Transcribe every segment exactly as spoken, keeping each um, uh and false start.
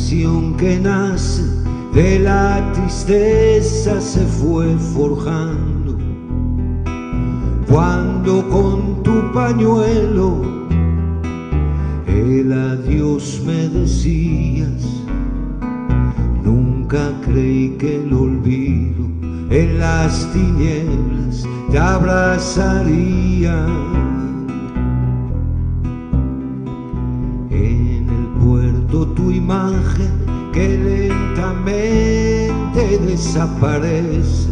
canción que nace de la tristeza se fue forjando. Cuando con tu pañuelo el adiós me decías, nunca creí que el olvido en las tinieblas te abrazaría. En el puerto tu imagen que lentamente desaparece.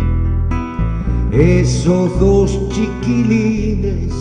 Esos dos chiquilines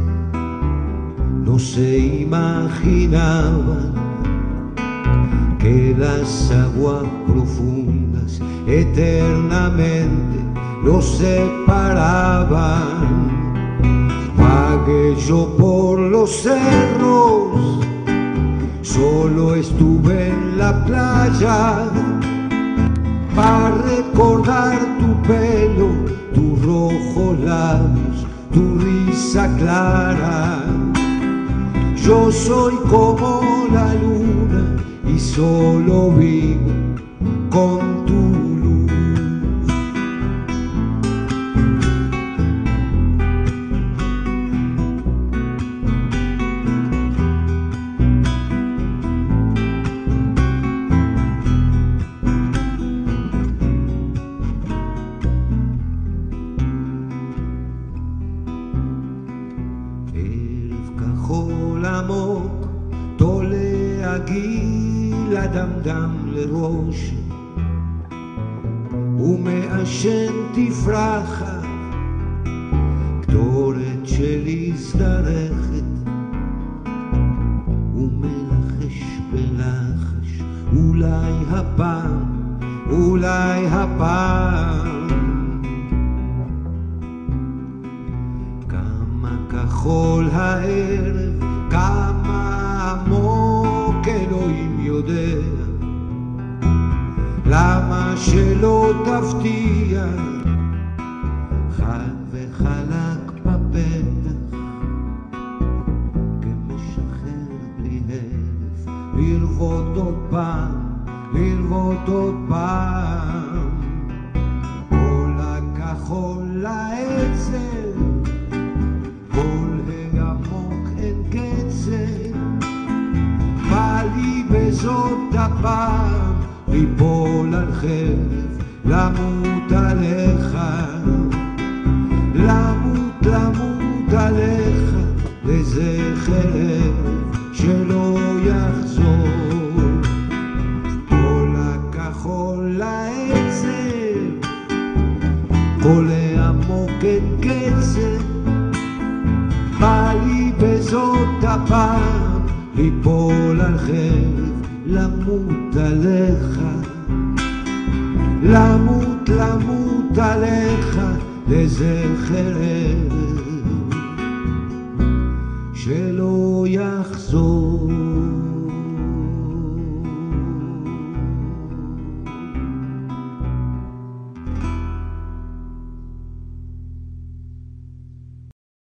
no se imaginaban que las aguas profundas eternamente los separaban. Vagué yo por los cerros, solo estuve en la playa para recordar tu pelo, tus rojos labios, tu risa clara. Yo soy como la luna y solo vivo con tu luz. עמוק תולה הגיל אדם דם לראש ומעשן תפרחה קטורת של הזדרכת ומלחש בלחש אולי הפעם אולי הפעם כמה כחול הערב כמה עמוק אלוהים יודע למה שלא תפתיע חד וחלק בפתח כמשחרר בלי הרף לרבות עוד פעם לרבות עוד פעם כל הכחול לעצב כל העמוק אין קצב בא לי בזאת הפעם ליפול על חרב למות עליך למות למות עליך לזה חרב שלא יחזור כל הכחול לעצב כל העמוק אין קצב בא לי בזאת הפעם ליפול על חרב למות עליך למות למות עליך לזה חרב